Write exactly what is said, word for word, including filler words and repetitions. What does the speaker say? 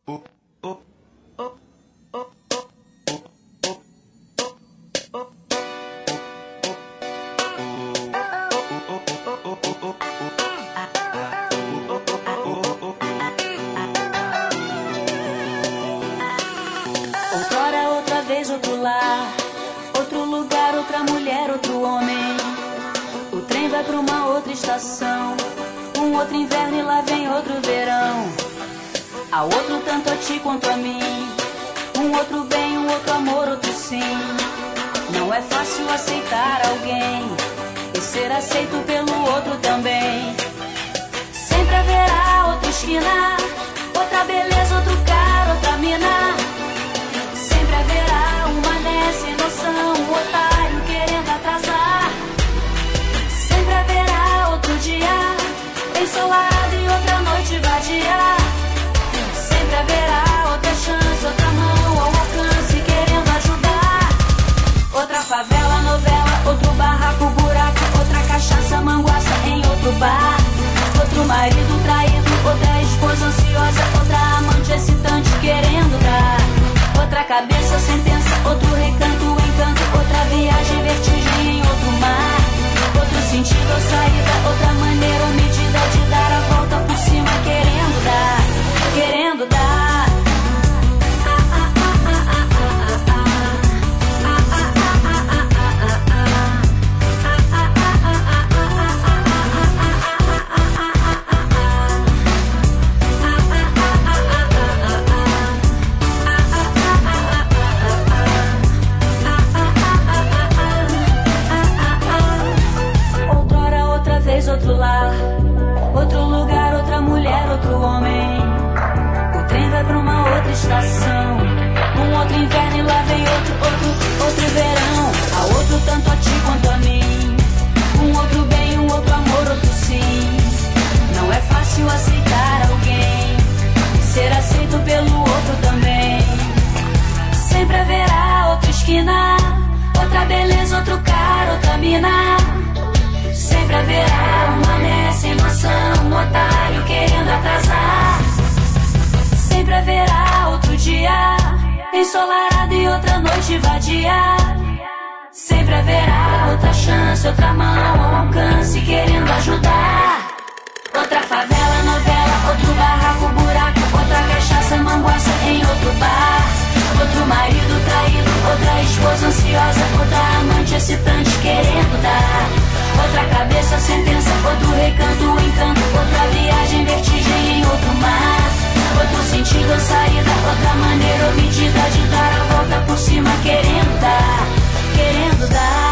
Outrora, outra vez, outro lar, outro lugar, outra mulher, outro homem. O trem vai pra uma outra estação, um outro inverno e lá vem outro verão. Há outro tanto a ti quanto a mim, um outro bem, um outro amor, outro sim. Não é fácil aceitar alguém e ser aceito pelo outro também. Sempre haverá outra esquina, outra beleza, outro cara, outra mina. Sempre haverá uma né sem noção, um otário querendo atrasar. Sempre haverá outro dia ensolarado e outra noite vadia. Sempre haverá outra chance, outra mão ao alcance querendo ajudar. Outra favela, novela, outro barraco, buraco, outra cachaça, manguaça em outro bar. Outro marido traído, outra esposa ansiosa, outra amante excitante querendo dar. Outra cabeça, sentença, outro recanto, encanto, outra viagem, vertigem em outro mar. Outro sentido ou saída, outra maneira ou medida de dar a volta por cima querendo dar, querendo dar. Outro lar, outro lugar, outra mulher, outro homem. O trem vai pra uma outra estação, um outro inverno e lá vem outro, outro, outro verão. Há outro tanto a ti quanto a mim, um outro bem, um outro amor, outro sim. Não é fácil aceitar alguém e ser aceito pelo outro também. Sempre haverá outra esquina, outra beleza, outro cara, outra mina. Sempre haverá uma né sem noção, um otário querendo atrasar. Sempre haverá outro dia ensolarado e outra noite vadia. Sempre haverá outra chance, outra mão ao alcance querendo ajudar. Outra favela, novela, outro barraco, buraco, outra cachaça, manguaça em outro bar. Outro marido traído, outra esposa ansiosa, outra amante excitante querendo dar. Outra cabeça, sentença, outro recanto, encanto, outra viagem, vertigem em outro mar. Outro sentido ou saída, outra maneira ou medida de dar a volta por cima querendo dar, querendo dar.